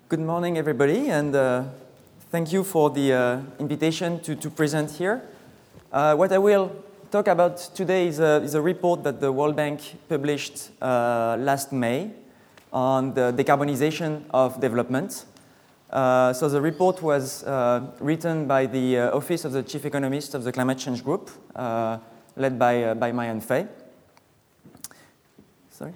Good morning, everybody, and thank you for the invitation to present here. What I will talk about today is a report that the World Bank published last May on the decarbonization of development. So the report was written by the Office of the Chief Economist of the Climate Change Group, led by Marianne Fay. Sorry.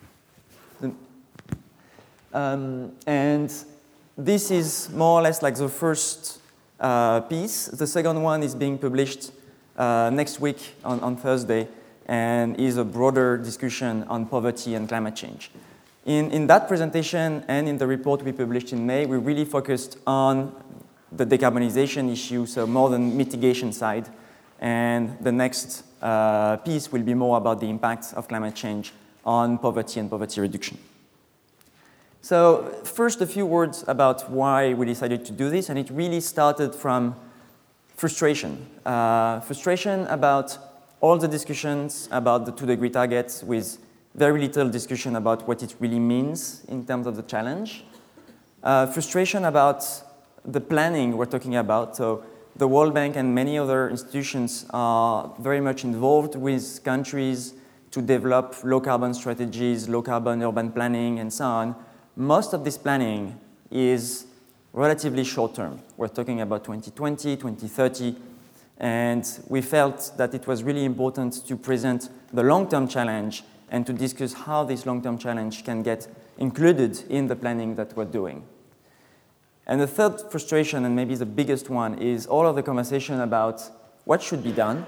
And this is more or less like the first piece. The second one is being published next week on Thursday and is a broader discussion on poverty and climate change. In that presentation and in the report we published in May, we really focused on the decarbonization issue, so more than mitigation side. And the next piece will be more about the impacts of climate change on poverty and poverty reduction. So first, a few words about why we decided to do this, and it really started from frustration. Frustration about all the discussions about the 2-degree targets with very little discussion about what it really means in terms of the challenge. Frustration about the planning we're talking about. So the World Bank and many other institutions are very much involved with countries to develop low-carbon strategies, low-carbon urban planning, and so on. Most of this planning is relatively short-term. We're talking about 2020, 2030, and we felt that it was really important to present the long-term challenge and to discuss how this long-term challenge can get included in the planning that we're doing. And the third frustration, and maybe the biggest one, is all of the conversation about what should be done,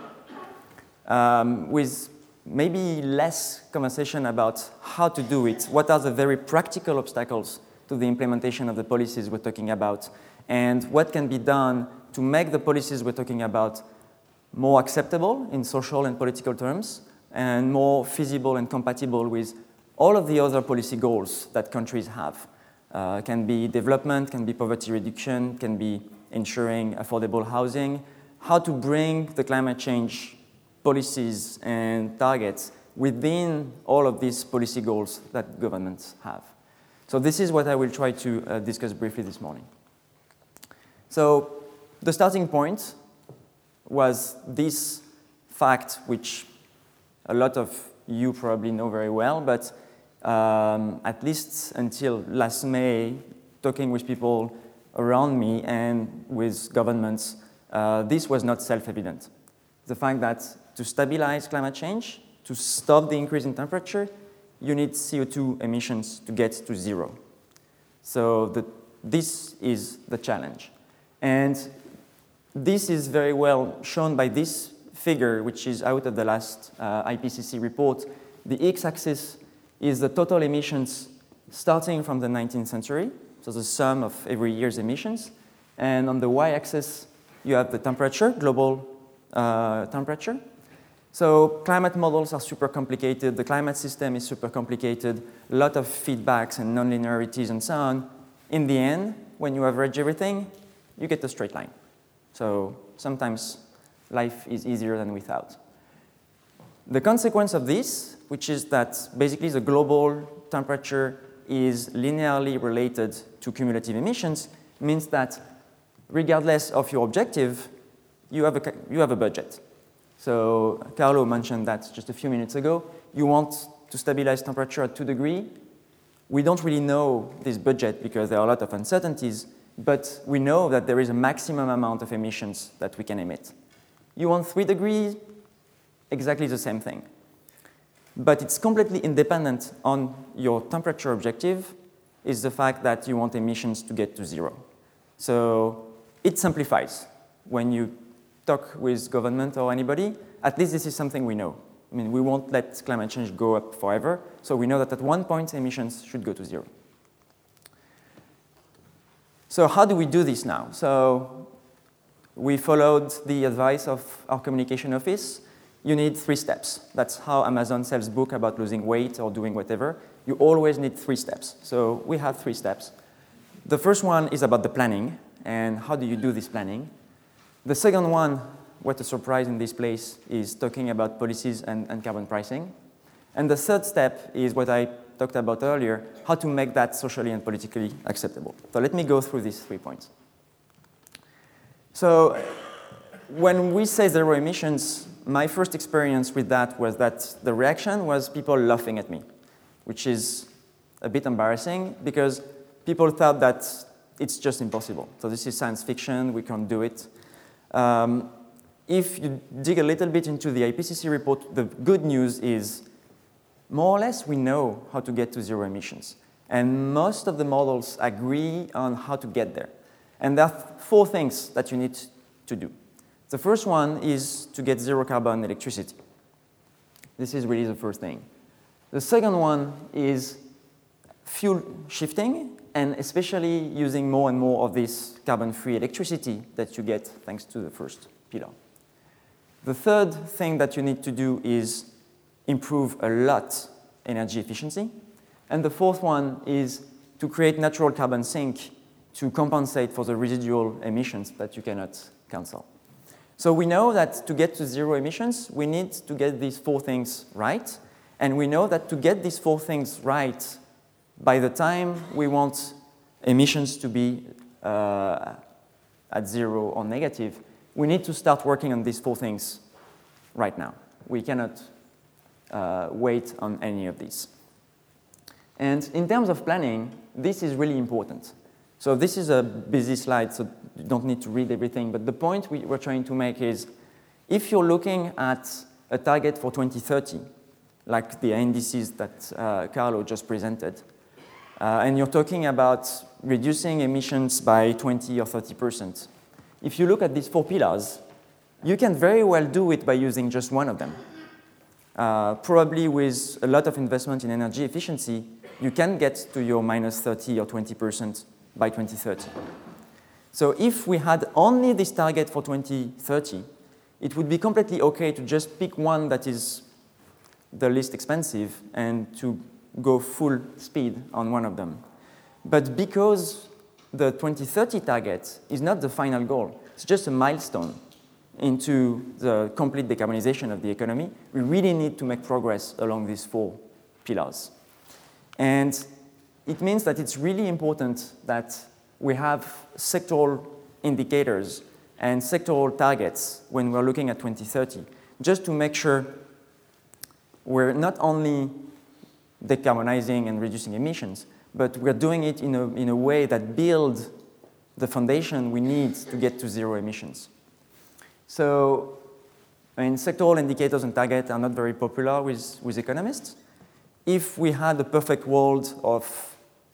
with maybe less conversation about how to do it, what are the very practical obstacles to the implementation of the policies we're talking about, and what can be done to make the policies we're talking about more acceptable in social and political terms, and more feasible and compatible with all of the other policy goals that countries have. Can be development, can be poverty reduction, can be ensuring affordable housing, how to bring the climate change policies and targets within all of these policy goals that governments have. So this is what I will try to discuss briefly this morning. So the starting point was this fact, which a lot of you probably know very well, but at least until last May, talking with people around me and with governments, this was not self-evident. The fact that to stabilize climate change, to stop the increase in temperature, you need CO2 emissions to get to zero. So this is the challenge. And this is very well shown by this figure, which is out of the last IPCC report. The x-axis is the total emissions starting from the 19th century, so the sum of every year's emissions. And on the y-axis, you have the temperature, global temperature. So climate models are super complicated. The climate system is super complicated. A lot of feedbacks and nonlinearities and so on. In the end, when you average everything, you get a straight line. So sometimes life is easier than without. The consequence of this, which is that basically the global temperature is linearly related to cumulative emissions, means that regardless of your objective, you have a budget. So Carlo mentioned that just a few minutes ago. You want to stabilize temperature at 2 degrees. We don't really know this budget because there are a lot of uncertainties, but we know that there is a maximum amount of emissions that we can emit. You want 3 degrees, exactly the same thing. But it's completely independent on your temperature objective is the fact that you want emissions to get to zero. So it simplifies. When you talk with government or anybody, at least this is something we know. I mean, we won't let climate change go up forever, so we know that at one point emissions should go to zero. So how do we do this now? So we followed the advice of our communication office. You need 3 steps. That's how Amazon sells books about losing weight or doing whatever. You always need 3 steps. So we have 3 steps. The first one is about the planning, and how do you do this planning? The second one, what a surprise in this place, is talking about policies and carbon pricing. And the third step is what I talked about earlier, how to make that socially and politically acceptable. So let me go through these 3 points. So when we say zero emissions, my first experience with that was that the reaction was people laughing at me, which is a bit embarrassing because people thought that it's just impossible. So this is science fiction, we can't do it. If you dig a little bit into the IPCC report, the good news is more or less we know how to get to zero emissions. And most of the models agree on how to get there. And there are 4 things that you need to do. The first one is to get zero carbon electricity. This is really the first thing. The second one is fuel shifting, and especially using more and more of this carbon-free electricity that you get thanks to the first pillar. The third thing that you need to do is improve a lot energy efficiency. And the fourth one is to create natural carbon sink to compensate for the residual emissions that you cannot cancel. So we know that to get to zero emissions, we need to get these 4 things right. And we know that to get these 4 things right, by the time we want emissions to be at zero or negative, we need to start working on these 4 things right now. We cannot wait on any of these. And in terms of planning, this is really important. So this is a busy slide, so you don't need to read everything. But the point we're trying to make is, if you're looking at a target for 2030, like the indices that Carlo just presented, and you're talking about reducing emissions by 20 or 30%, if you look at these 4 pillars, you can very well do it by using just one of them. Probably with a lot of investment in energy efficiency, you can get to your minus 30 or 20% by 2030. So if we had only this target for 2030, it would be completely okay to just pick one that is the least expensive and to go full speed on one of them. But because the 2030 target is not the final goal, it's just a milestone into the complete decarbonization of the economy, we really need to make progress along these 4 pillars. And it means that it's really important that we have sectoral indicators and sectoral targets when we're looking at 2030, just to make sure we're not only decarbonizing and reducing emissions, but we're doing it in a way that builds the foundation we need to get to zero emissions. So, sectoral indicators and targets are not very popular with economists. If we had a perfect world of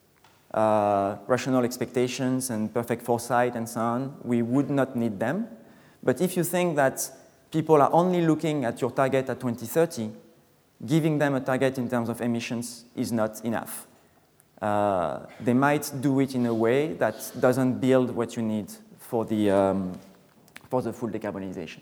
rational expectations and perfect foresight and so on, we would not need them. But if you think that people are only looking at your target at 2030, giving them a target in terms of emissions is not enough. They might do it in a way that doesn't build what you need for the full decarbonization.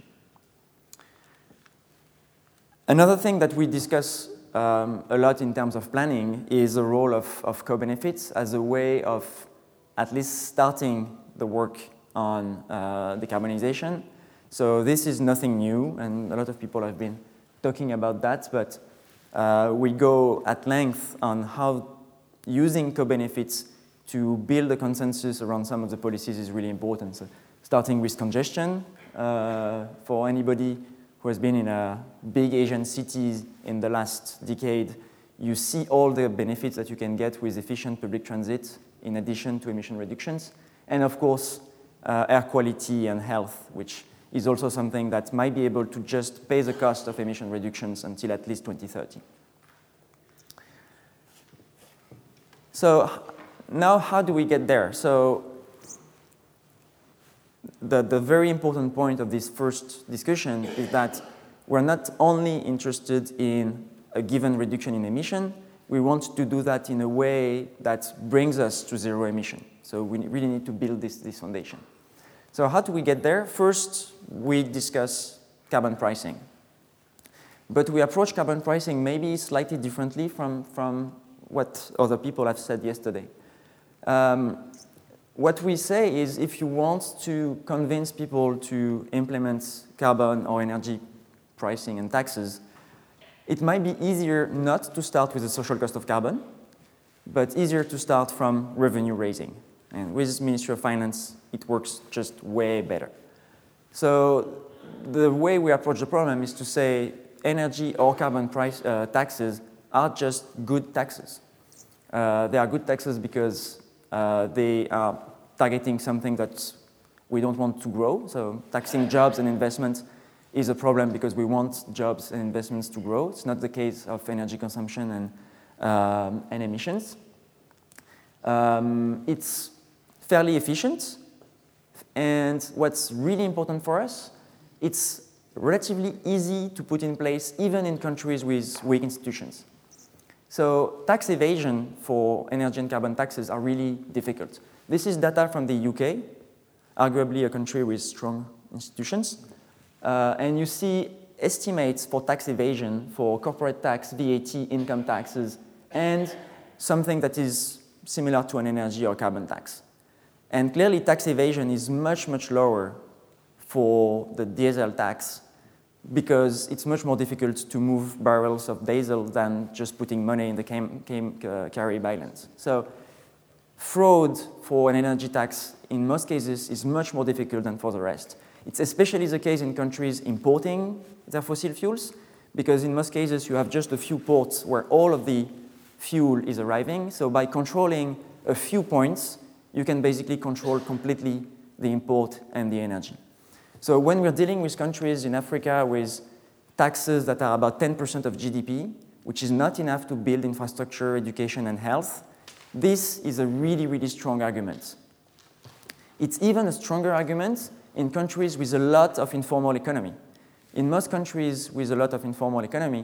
Another thing that we discuss a lot in terms of planning is the role of co-benefits as a way of at least starting the work on decarbonization. So this is nothing new, and a lot of people have been talking about that, but we go at length on how using co-benefits to build a consensus around some of the policies is really important. So starting with congestion, for anybody who has been in big Asian cities in the last decade, you see all the benefits that you can get with efficient public transit in addition to emission reductions. And of course, air quality and health, which is also something that might be able to just pay the cost of emission reductions until at least 2030. So now how do we get there? So the very important point of this first discussion is that we're not only interested in a given reduction in emission, we want to do that in a way that brings us to zero emission. So we really need to build this foundation. So how do we get there? First, we discuss carbon pricing. But we approach carbon pricing maybe slightly differently from what other people have said yesterday. What we say is if you want to convince people to implement carbon or energy pricing and taxes, It might be easier not to start with the social cost of carbon, but easier to start from revenue raising. And with Ministry of Finance, it works just way better. So the way we approach the problem is to say energy or carbon price taxes are just good taxes. They are good taxes because they are targeting something that we don't want to grow. So taxing jobs and investments is a problem because we want jobs and investments to grow. It's not the case of energy consumption and emissions. It's fairly efficient. And what's really important for us, it's relatively easy to put in place even in countries with weak institutions. So tax evasion for energy and carbon taxes are really difficult. This is data from the UK, arguably a country with strong institutions. And you see estimates for tax evasion for corporate tax, VAT, income taxes, and something that is similar to an energy or carbon tax. And clearly tax evasion is much, much lower for the diesel tax because it's much more difficult to move barrels of diesel than just putting money in the carry balance. So fraud for an energy tax in most cases is much more difficult than for the rest. It's especially the case in countries importing their fossil fuels because in most cases you have just a few ports where all of the fuel is arriving. So by controlling a few points, you can basically control completely the import and the energy. So when we're dealing with countries in Africa with taxes that are about 10% of GDP, which is not enough to build infrastructure, education, and health, this is a really, really strong argument. It's even a stronger argument in countries with a lot of informal economy. In most countries with a lot of informal economy,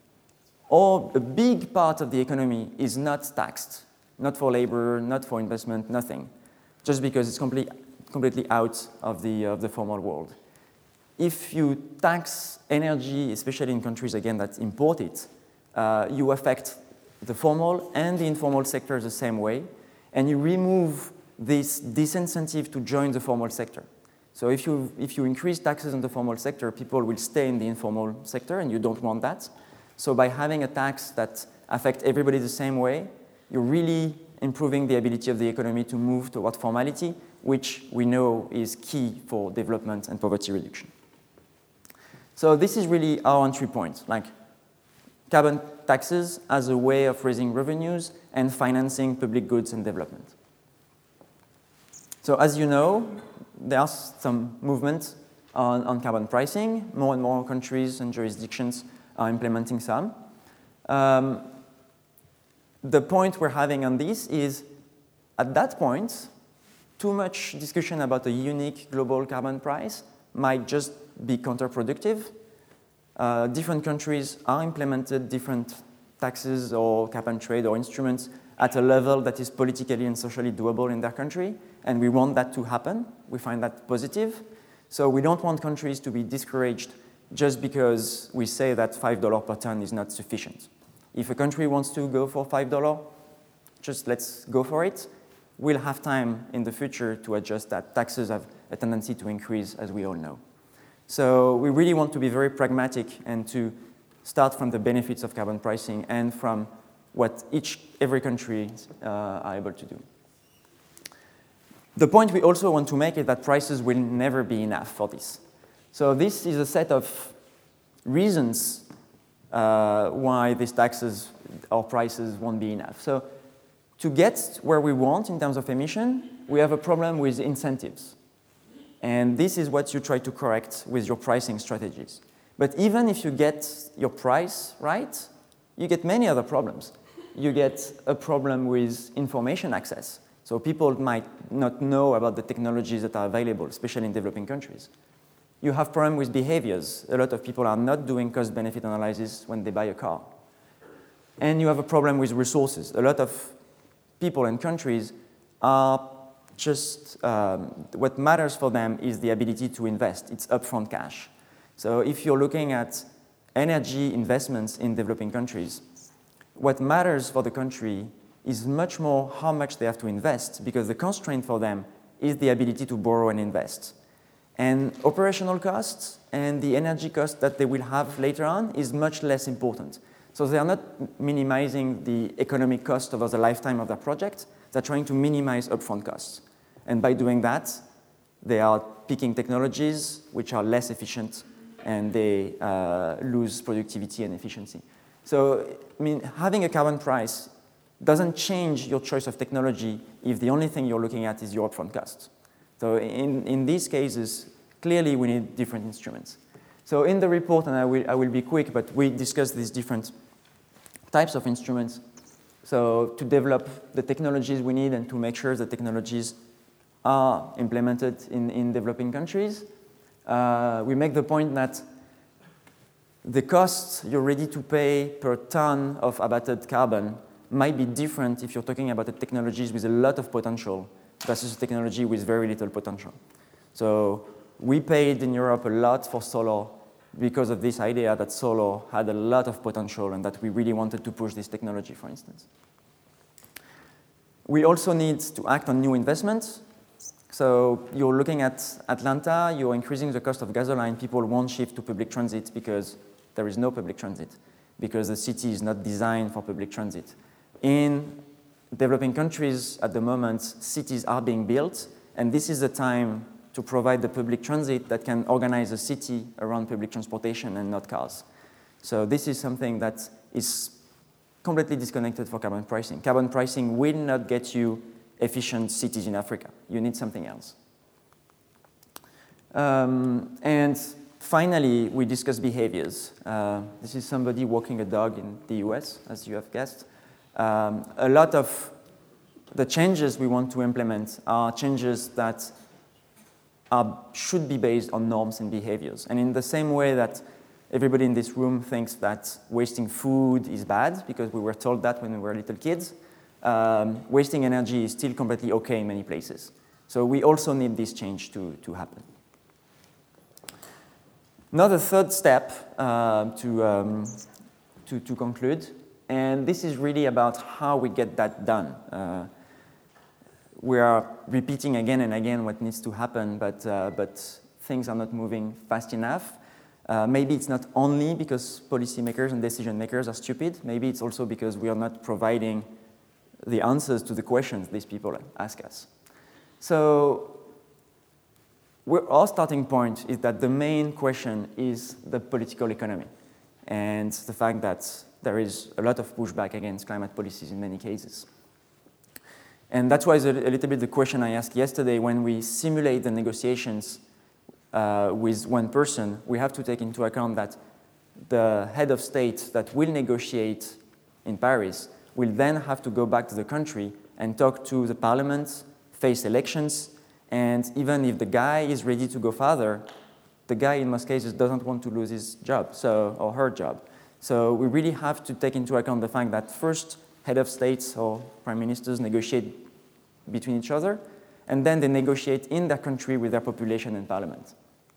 a big part of the economy is not taxed, not for labor, not for investment, nothing, just because it's completely out of the formal world. If you tax energy, especially in countries, again, that import it, you affect the formal and the informal sector the same way, and you remove this disincentive to join the formal sector. So if you increase taxes in the formal sector, people will stay in the informal sector, and you don't want that. So by having a tax that affects everybody the same way, you're really improving the ability of the economy to move toward formality, which we know is key for development and poverty reduction. So this is really our entry point, like carbon taxes as a way of raising revenues and financing public goods and development. So as you know, there are some movements on carbon pricing. More and more countries and jurisdictions are implementing some. The point we're having on this is, at that point, too much discussion about a unique global carbon price might just be counterproductive. Different countries are implemented different taxes or cap and trade or instruments at a level that is politically and socially doable in their country, and we want that to happen. We find that positive. So we don't want countries to be discouraged just because we say that $5 per ton is not sufficient. If a country wants to go for $5, just let's go for it. We'll have time in the future to adjust that. Taxes have a tendency to increase, as we all know. So we really want to be very pragmatic and to start from the benefits of carbon pricing and from what every country are able to do. The point we also want to make is that prices will never be enough for this. So this is a set of reasons why these taxes or prices won't be enough. So to get where we want in terms of emission, we have a problem with incentives. And this is what you try to correct with your pricing strategies. But even if you get your price right, you get many other problems. You get a problem with information access. So people might not know about the technologies that are available, especially in developing countries. You have problem with behaviors. A lot of people are not doing cost-benefit analysis when they buy a car. And you have a problem with resources. A lot of people and countries are just, what matters for them is the ability to invest. It's upfront cash. So if you're looking at energy investments in developing countries, what matters for the country is much more how much they have to invest, because the constraint for them is the ability to borrow and invest. And operational costs and the energy cost that they will have later on is much less important. So they are not minimizing the economic cost over the lifetime of their project. They're trying to minimize upfront costs. And by doing that, they are picking technologies which are less efficient, and they lose productivity and efficiency. So, I mean, having a carbon price doesn't change your choice of technology if the only thing you're looking at is your upfront costs. So in these cases, clearly we need different instruments. So in the report, and I will be quick, but we discussed these different types of instruments. So to develop the technologies we need and to make sure the technologies are implemented in developing countries, we make the point that the costs you're ready to pay per ton of abated carbon might be different if you're talking about the technologies with a lot of potential versus a technology with very little potential. So we paid in Europe a lot for solar because of this idea that solar had a lot of potential and that we really wanted to push this technology, for instance. We also need to act on new investments. So you're looking at Atlanta, you're increasing the cost of gasoline, people won't shift to public transit because there is no public transit, because the city is not designed for public transit. In developing countries at the moment, cities are being built, and this is the time to provide the public transit that can organize a city around public transportation and not cars. So this is something that is completely disconnected for carbon pricing. Carbon pricing will not get you efficient cities in Africa. You need something else. And finally, we discuss behaviors. This is somebody walking a dog in the US, as you have guessed. A lot of the changes we want to implement are changes that should be based on norms and behaviors. And in the same way that everybody in this room thinks that wasting food is bad, because we were told that when we were little kids, wasting energy is still completely okay in many places. So we also need this change to happen. Now the third step to conclude, and this is really about how we get that done. We are repeating again and again what needs to happen, but things are not moving fast enough. Maybe it's not only because policymakers and decision makers are stupid. Maybe it's also because we are not providing the answers to the questions these people ask us. So our starting point is that the main question is the political economy and the fact that there is a lot of pushback against climate policies in many cases. And that was a little bit the question I asked yesterday. When we simulate the negotiations with one person, we have to take into account that the head of state that will negotiate in Paris will then have to go back to the country and talk to the parliament, face elections, and even if the guy is ready to go further, the guy in most cases doesn't want to lose his job, or her job. So we really have to take into account the fact that first, head of states or prime ministers negotiate between each other, and then they negotiate in their country with their population and parliament.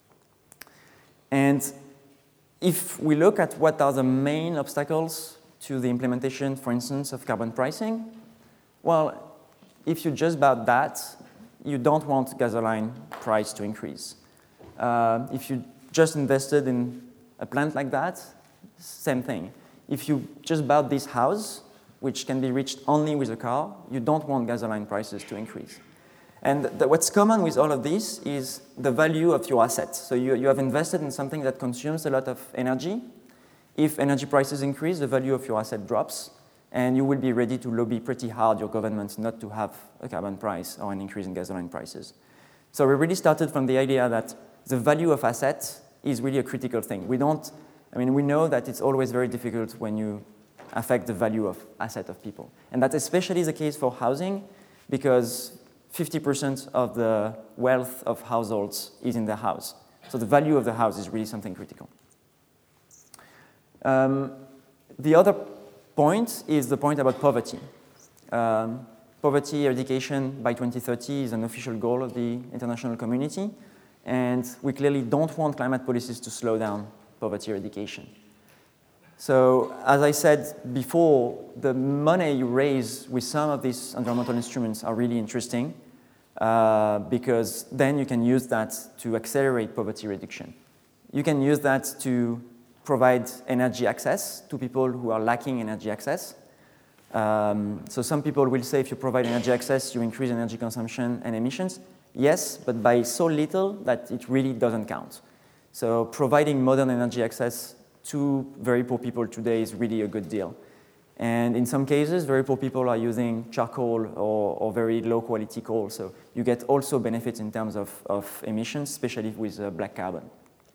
And if we look at what are the main obstacles to the implementation, for instance, of carbon pricing, well, if you just about that, you don't want gasoline price to increase. If you just invested in a plant like that, same thing. If you just bought this house, which can be reached only with a car, you don't want gasoline prices to increase. And what's common with all of this is the value of your assets. So you have invested in something that consumes a lot of energy. If energy prices increase, the value of your asset drops, and you will be ready to lobby pretty hard your government not to have a carbon price or an increase in gasoline prices. So we really started from the idea that the value of assets is really a critical thing. We know that it's always very difficult when you affect the value of asset of people. And that's especially the case for housing, because 50% of the wealth of households is in the house. So the value of the house is really something critical. The other point is the point about poverty. Poverty eradication by 2030 is an official goal of the international community, and we clearly don't want climate policies to slow down poverty eradication. So, as I said before, the money you raise with some of these environmental instruments are really interesting, because then you can use that to accelerate poverty reduction. You can use that to provide energy access to people who are lacking energy access. So some people will say if you provide energy access, you increase energy consumption and emissions. Yes, but by so little that it really doesn't count. So providing modern energy access to very poor people today is really a good deal. And in some cases, very poor people are using charcoal or very low quality coal. So you get also benefits in terms of emissions, especially with black carbon.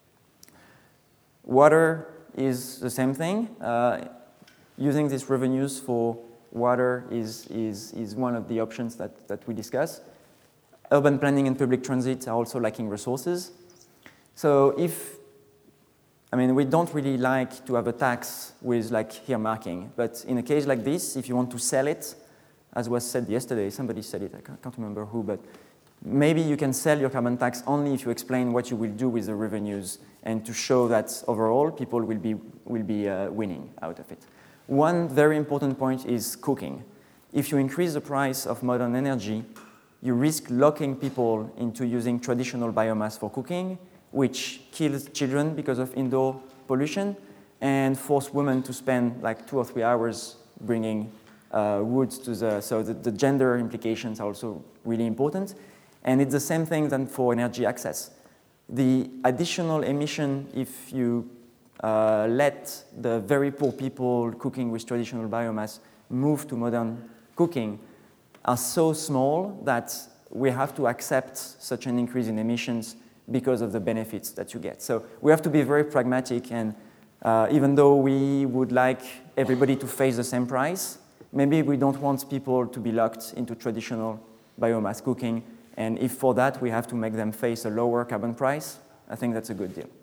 Water is the same thing. Using these revenues for water is one of the options that we discuss. Urban planning and public transit are also lacking resources. So we don't really like to have a tax with like earmarking, but in a case like this, if you want to sell it, as was said yesterday, somebody said it, I can't remember who, but maybe you can sell your carbon tax only if you explain what you will do with the revenues and to show that overall people will be winning out of it. One very important point is cooking. If you increase the price of modern energy, you risk locking people into using traditional biomass for cooking, which kills children because of indoor pollution and force women to spend like 2 or 3 hours bringing wood to so the gender implications are also really important. And it's the same thing then for energy access. The additional emission, if you let the very poor people cooking with traditional biomass move to modern cooking, are so small that we have to accept such an increase in emissions because of the benefits that you get. So we have to be very pragmatic, and even though we would like everybody to face the same price, maybe we don't want people to be locked into traditional biomass cooking, and if for that we have to make them face a lower carbon price, I think that's a good deal.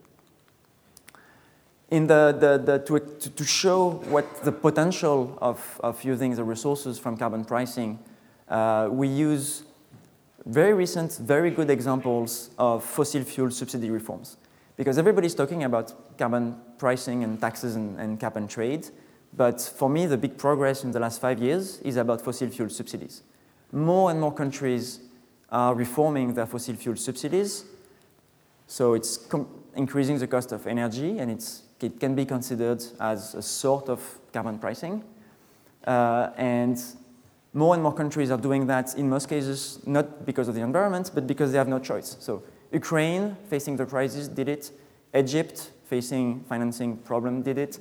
In to show what the potential of using the resources from carbon pricing, we use very recent, very good examples of fossil fuel subsidy reforms. Because everybody's talking about carbon pricing and taxes and cap and trade, but for me, the big progress in the last 5 years is about fossil fuel subsidies. More and more countries are reforming their fossil fuel subsidies, so it's increasing the cost of energy, and it can be considered as a sort of carbon pricing. And more countries are doing that, in most cases, not because of the environment, but because they have no choice. So Ukraine, facing the crisis, did it. Egypt, facing financing problem, did it.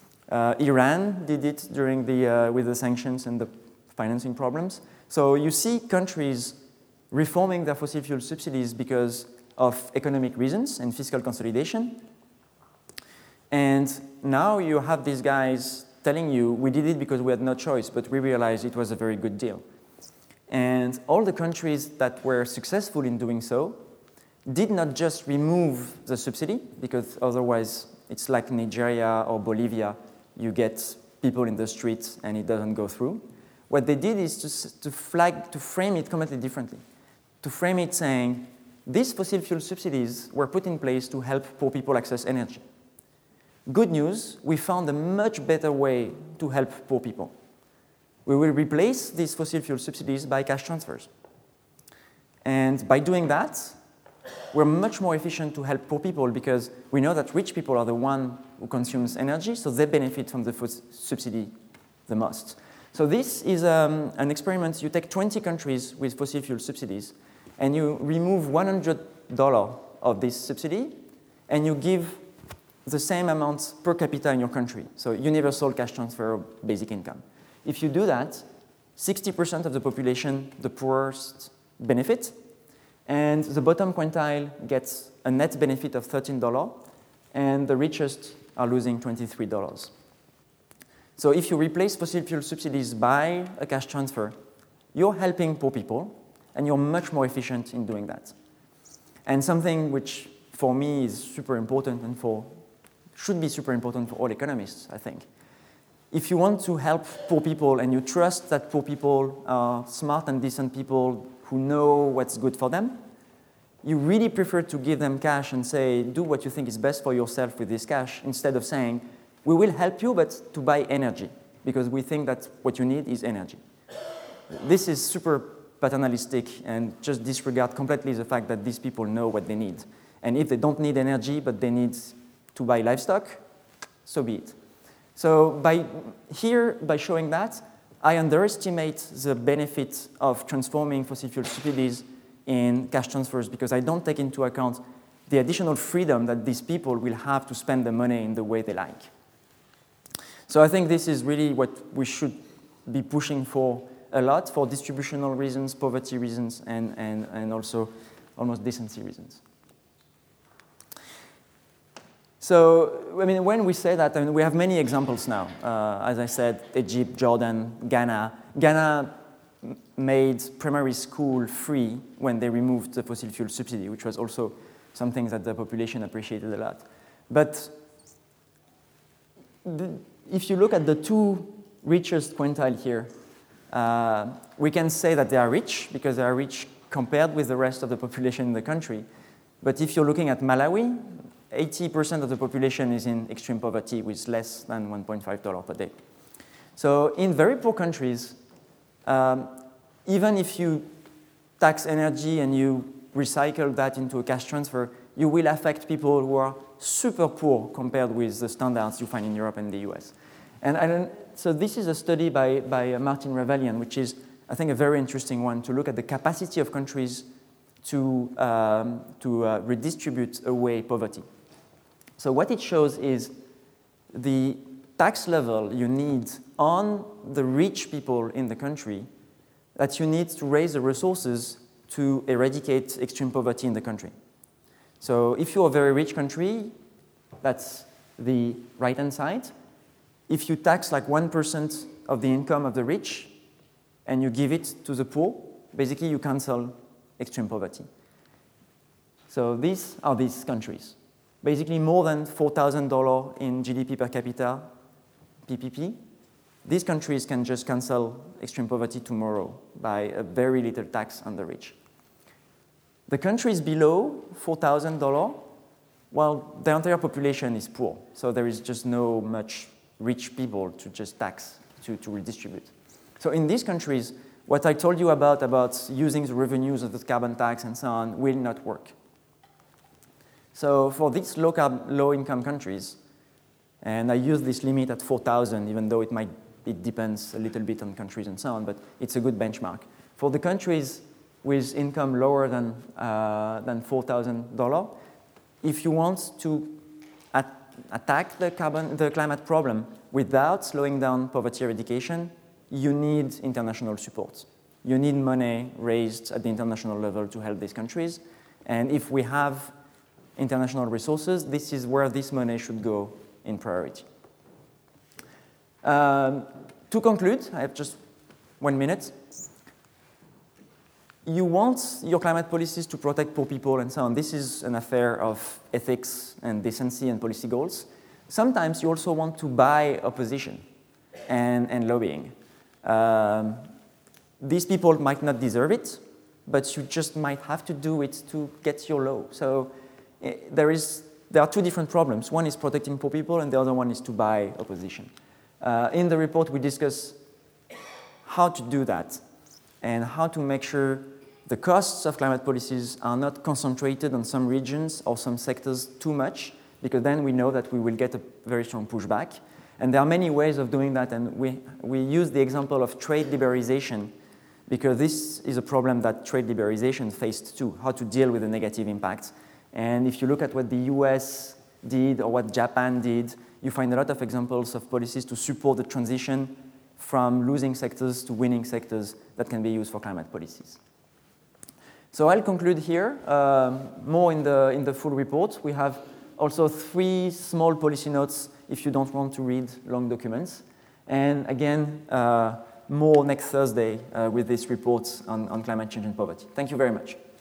Iran did it during with the sanctions and the financing problems. So you see countries reforming their fossil fuel subsidies because of economic reasons and fiscal consolidation. And now you have these guys telling you, we did it because we had no choice, but we realized it was a very good deal. And all the countries that were successful in doing so did not just remove the subsidy, because otherwise it's like Nigeria or Bolivia, you get people in the streets and it doesn't go through. What they did is to frame it completely differently. To frame it saying, these fossil fuel subsidies were put in place to help poor people access energy. Good news, we found a much better way to help poor people. We will replace these fossil fuel subsidies by cash transfers. And by doing that, we're much more efficient to help poor people because we know that rich people are the one who consumes energy, so they benefit from the subsidy the most. So this is an experiment. You take 20 countries with fossil fuel subsidies, and you remove $100 of this subsidy, and you give the same amount per capita in your country, so universal cash transfer of basic income. If you do that, 60% of the population, the poorest, benefit, and the bottom quintile gets a net benefit of $13, and the richest are losing $23. So if you replace fossil fuel subsidies by a cash transfer, you're helping poor people, and you're much more efficient in doing that. And something which, for me, is super important and should be super important for all economists, I think. If you want to help poor people and you trust that poor people are smart and decent people who know what's good for them, you really prefer to give them cash and say, do what you think is best for yourself with this cash, instead of saying, we will help you, but to buy energy, because we think that what you need is energy. This is super paternalistic and just disregard completely the fact that these people know what they need. And if they don't need energy, but they need to buy livestock, so be it. So by showing that, I underestimate the benefit of transforming fossil fuel subsidies in cash transfers because I don't take into account the additional freedom that these people will have to spend the money in the way they like. So I think this is really what we should be pushing for a lot for distributional reasons, poverty reasons, and also almost decency reasons. So, I mean, when we say that, I mean, we have many examples now. As I said, Egypt, Jordan, Ghana. Ghana made primary school free when they removed the fossil fuel subsidy, which was also something that the population appreciated a lot. But if you look at the two richest quintile here, we can say that they are rich because they are rich compared with the rest of the population in the country. But if you're looking at Malawi, 80% of the population is in extreme poverty with less than $1.5 per day. So in very poor countries, even if you tax energy and you recycle that into a cash transfer, you will affect people who are super poor compared with the standards you find in Europe and the US. So this is a study by Martin Ravalian, which is, I think, a very interesting one to look at the capacity of countries to redistribute away poverty. So what it shows is the tax level you need on the rich people in the country that you need to raise the resources to eradicate extreme poverty in the country. So if you're a very rich country, that's the right-hand side. If you tax like 1% of the income of the rich and you give it to the poor, basically you cancel extreme poverty. So these are these countries. Basically more than $4,000 in GDP per capita, PPP. These countries can just cancel extreme poverty tomorrow by a very little tax on the rich. The countries below $4,000, well, the entire population is poor, so there is just no much rich people to just tax, to redistribute. So in these countries, what I told you about using the revenues of the carbon tax and so on will not work. So for these low-income countries, and I use this limit at 4,000, even though it depends a little bit on countries and so on, but it's a good benchmark. For the countries with income lower than $4,000, if you want to attack the climate problem without slowing down poverty eradication, you need international support. You need money raised at the international level to help these countries. And if we have international resources, this is where this money should go in priority. To conclude, I have just 1 minute. You want your climate policies to protect poor people and so on. This is an affair of ethics and decency and policy goals. Sometimes you also want to buy opposition and lobbying. These people might not deserve it, but you just might have to do it to get your law. So there are two different problems. One is protecting poor people, and the other one is to buy opposition. In the report, we discuss how to do that and how to make sure the costs of climate policies are not concentrated on some regions or some sectors too much, because then we know that we will get a very strong pushback. And there are many ways of doing that, and we use the example of trade liberalization, because this is a problem that trade liberalization faced too, how to deal with the negative impacts. And if you look at what the US did or what Japan did, you find a lot of examples of policies to support the transition from losing sectors to winning sectors that can be used for climate policies. So I'll conclude here. More in the full report. We have also 3 small policy notes if you don't want to read long documents. And again, more next Thursday with this report on climate change and poverty. Thank you very much.